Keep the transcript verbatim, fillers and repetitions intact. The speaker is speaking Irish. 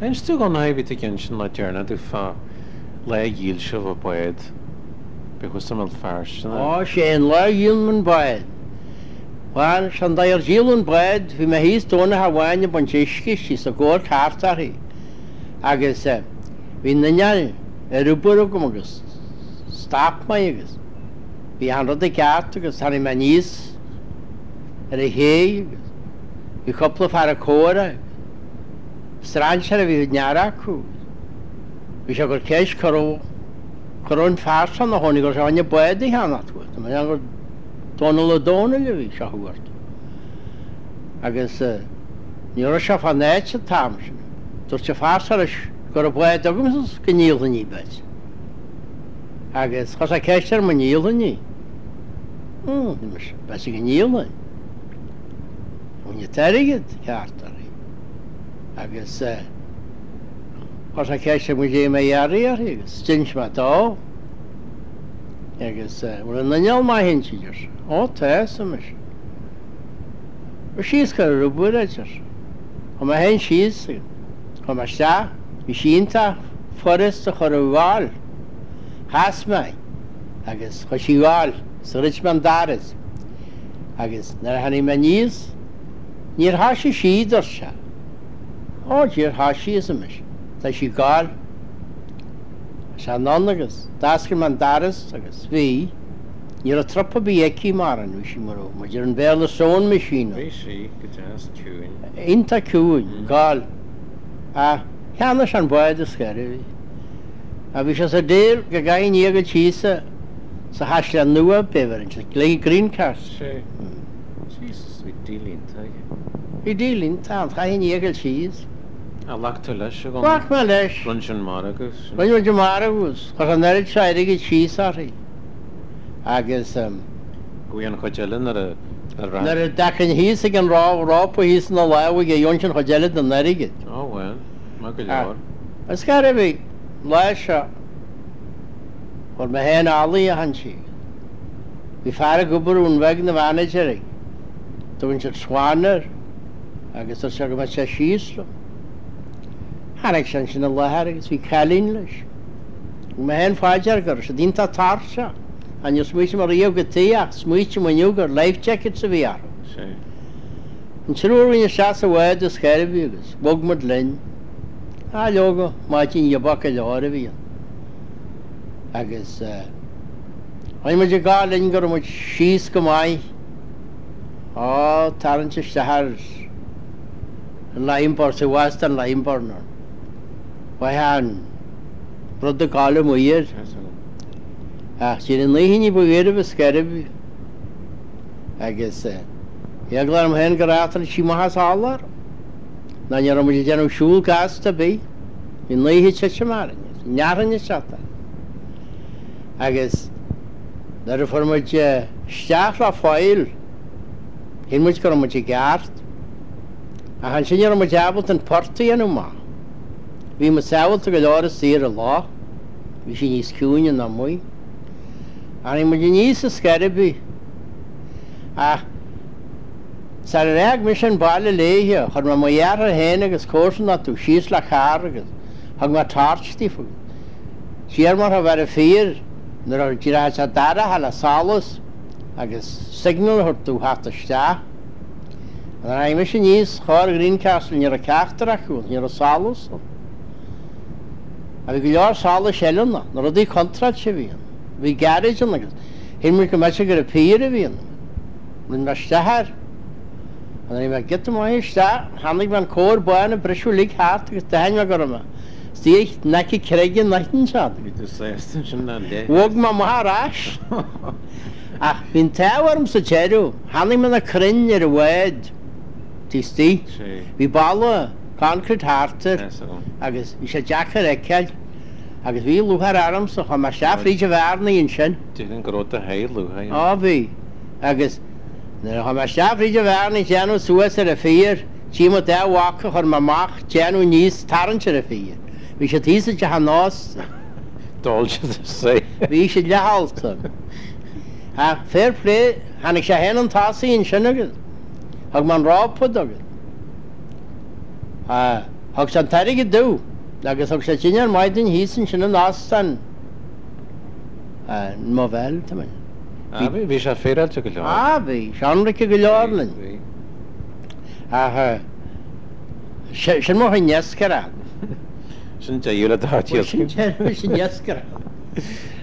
Ein stu gan haibh te cin sin le dearna dú fá le díl se bh buid be chus am fearstena. Ó sé an le díl man baid. Bhain san dair díl an baid bhí me híos dóna ha bhaine ban tíisci sí sa ggóir cartaí. Agus bhí na neal ar rúbúr go agus stap mai agus. Bhí an rud a ceart agus tanna me níos ar a hé agus. Bhí coppla far a córa. Strain se a bhí neara acu. Bhí se gur céis coró corón fearsan na tháinig gur se haine buid i cheanna tú. Tá an gur dóna le dóna le bhí se thuairt. Agus níor se fan néid se tam sin. Dúirt se fearsan gur a buid agam go níl a ní beid. Agus chos a céistar man níl a ní. Bes i go níl a. Wne terigid ceartarí. Agus chos a céistar mu dé mé dhearí ar agus stins ma dá. Agus bhfuil an na neall mai hin siidir. Ó teas am is. Bhí síos go rúbúr eidir. Chum a hen síos chum a sta bhí sínta forest a chur a bháil. Chas mai agus chu sí bháil sa Richmond daras. Agus nar hanna me níos níor háisi síidir se. Ó díor háisi is am is. Tá sí gáil se non agus dascar man daras agus bhí níor a tropa bí eici mar an bhí sí maró. Ma díor an béla són me sína. Bhí sí go teas cúin. Inta cúin, gáil. A cheanna an buid a scair. A bhí se sa déir go gain íagad tísa sa hasle an nua beverin, se lé green cast. sé Jesus bhí dílín teige. Bhí dílín tá chain íagad tíos. A lach tú leis go Bach me leis. run sin mar agus. Bain de mar agus, chos an nerid seidige tíos arí. Agus Gwian chodelin ar a ar nar ra. a dachan híos ag an rá rápa híos na lehaig a dionsin chodelid na nerigid. Ó well, má go Ah. leor. As gar bhí leis se chur me hen álaí a han si. Bhí fear a gobarún bheith na managerig. Tugann se swanar agus ar se go me sé síosla. Hannig sin sin na lethir agus bhí chalín leis. Me hen fáidear gur se dínta tar se. An jo smuiti mar íog go tíach, smuiti man gur life jacket sa bhí ar. sé An trúir híine se a bhid a scairibh agus, bog mar linn. Á leoga má tín jobach a leir a bhí. Agus hain mu gá linn gur mu síos go mai. Á tarint istethar an leimpar sa west an leimparnar. Ba han rud a gála muir. Ach sin an líhíní bhgéirh a scairibh agus Eag am hen go rátar sí mahas álar. Na ar mu déanú siúl gas a bí hín léhí se sem mar nearanne seta. Agus nar a formuid steach le fáil hín muid go mu gart a han sin ar mu deabalt an portaí anú má. Bhí mu saoilta go leir sí a lá, bhí sin níos cúine na muoi. A mu níos a scaribí ach sa réag mis an bailile léthe chun ma muhear a héine agus cósan na tú síos le char agus thug mar tarttífu. Siar mar a bhar a fér nar a ddíra a dara hall a salas agus signal thut tú hat iste. An mis sin níos cháir Greencastle ar a ceachtar acu ar a salas. A bhí go leor salas seilena nar a dtí contract se bhíon. Bhí garage an agus hén mu go me gur a péir a bhíon. Linn mar stethir. An I me get mai sta hannig man cór buin a brisú lí hát agus dain me go me. Stí neki creigin leitin se. Tú séiste sin an dé. Wog ma marrás. Ach hín teharm sa teú, hannig man a crinn ar a bhid tí tí. sé Bhí balla concrete hartar Eso. agus bhí sé Jackar eiceil agus bhí luthar arm sa chu mar seafríide bhharnaíon sin. Dúinn gro a héilú ha. Á bhí agus ha mar seafríide bhharna teanú suas ar a fér tí mo dehacha chur mamach teanú níos tarint ar a fér. Bhí sé tísa de ha nás Dul se sé. bhí sé lehalta. Ha fair play hanig sé hen an tásaíon sin agus ag man rápad agus. Thg san tairigh dú agus thug sé tíine maidin hísan sin an ástan má bhil tá. Ah, bhí bhí sé féidirte go leor. Ah, bhí seanrice go leorlainn. Bhí. Athe sin má neascara. Sin de dhéile Sin dátíos. sin neascara.